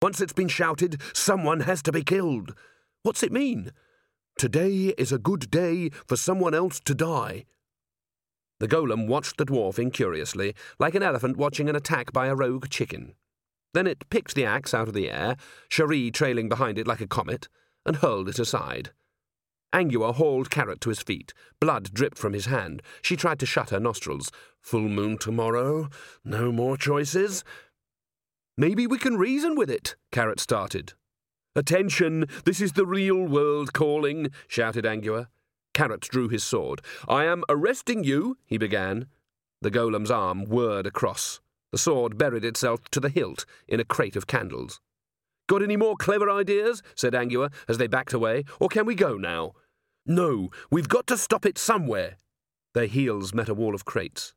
Once it's been shouted, someone has to be killed. What's it mean? Today is a good day for someone else to die. The golem watched the dwarf incuriously, like an elephant watching an attack by a rogue chicken. Then it picked the axe out of the air, Cherie trailing behind it like a comet, and hurled it aside. Angua hauled Carrot to his feet. Blood dripped from his hand. She tried to shut her nostrils. Full moon tomorrow? No more choices? Maybe we can reason with it, Carrot started. Attention, this is the real world calling, shouted Angua. Carrot drew his sword. I am arresting you, he began. The golem's arm whirred across. The sword buried itself to the hilt in a crate of candles. Got any more clever ideas? Said Angua as they backed away. Or can we go now? No, we've got to stop it somewhere. Their heels met a wall of crates.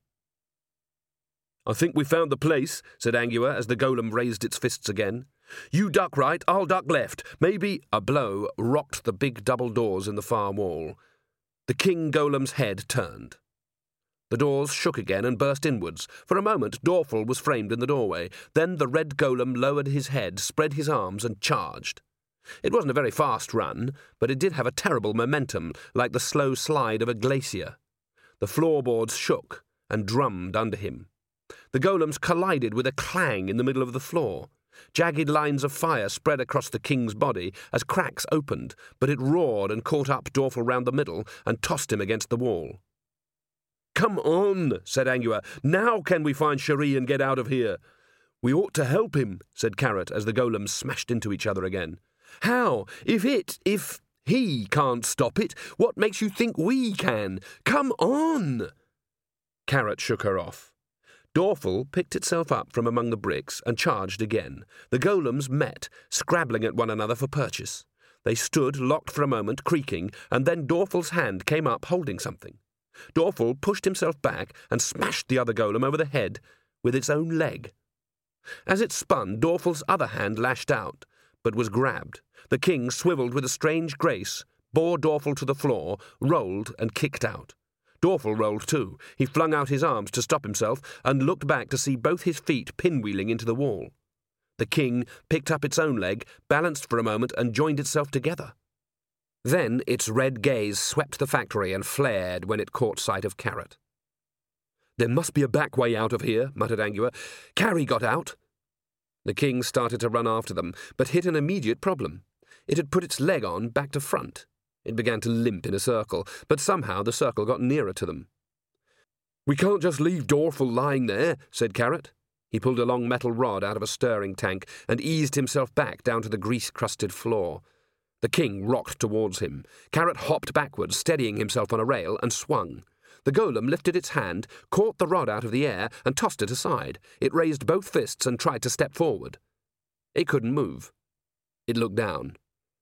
I think we found the place, said Angua as the golem raised its fists again. You duck right, I'll duck left. Maybe a blow rocked the big double doors in the far wall. The king golem's head turned. The doors shook again and burst inwards. For a moment, Dorfel was framed in the doorway. Then the red golem lowered his head, spread his arms, and charged. It wasn't a very fast run, but it did have a terrible momentum, like the slow slide of a glacier. The floorboards shook and drummed under him. The golems collided with a clang in the middle of the floor. Jagged lines of fire spread across the king's body as cracks opened, but it roared and caught up Dorfel round the middle and tossed him against the wall. Come on, said Angua. Now can we find Cherie and get out of here? We ought to help him, said Carrot as the golems smashed into each other again. How? If he can't stop it, what makes you think we can? Come on! Carrot shook her off. Dorfel picked itself up from among the bricks and charged again. The golems met, scrabbling at one another for purchase. They stood locked for a moment, creaking, and then Dorfel's hand came up holding something. Dorfel pushed himself back and smashed the other golem over the head with its own leg. As it spun, Dorfel's other hand lashed out, but was grabbed. The king swiveled with a strange grace, bore Dorfel to the floor, rolled and kicked out. Dorfel rolled too. He flung out his arms to stop himself and looked back to see both his feet pinwheeling into the wall. The king picked up its own leg, balanced for a moment, and joined itself together. Then its red gaze swept the factory and flared when it caught sight of Carrot. There must be a back way out of here, muttered Angua. Carrie got out. The king started to run after them, but hit an immediate problem. It had put its leg on back to front. It began to limp in a circle, but somehow the circle got nearer to them. We can't just leave Dorfel lying there, said Carrot. He pulled a long metal rod out of a stirring tank and eased himself back down to the grease-crusted floor. The king rocked towards him. Carrot hopped backwards, steadying himself on a rail, and swung. The golem lifted its hand, caught the rod out of the air, and tossed it aside. It raised both fists and tried to step forward. It couldn't move. It looked down.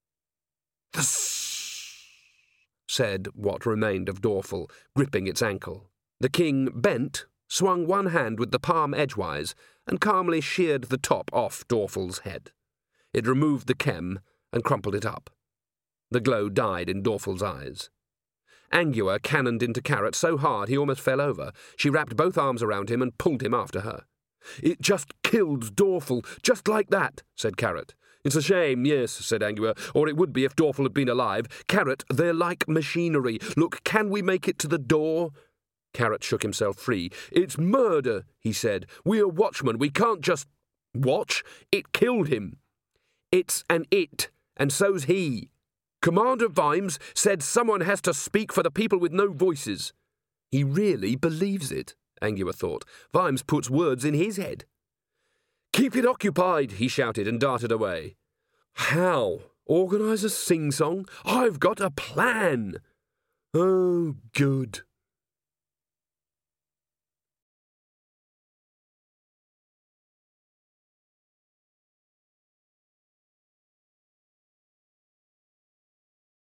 Said what remained of Dorfel, gripping its ankle. The king bent, swung one hand with the palm edgewise, and calmly sheared the top off Dorfel's head. It removed the chem and crumpled it up. The glow died in Dorfel's eyes. Angua cannoned into Carrot so hard he almost fell over. She wrapped both arms around him and pulled him after her. It just killed Dorfel, just like that, said Carrot. It's a shame, yes, said Angua, or it would be if Dorfel had been alive. Carrot, they're like machinery. Look, can we make it to the door? Carrot shook himself free. It's murder, he said. We're watchmen. We can't just watch. It killed him. It's an it, and so's he. Commander Vimes said someone has to speak for the people with no voices. He really believes it, Angua thought. Vimes puts words in his head. Keep it occupied, he shouted and darted away. How? Organise a sing-song? I've got a plan. Oh, good.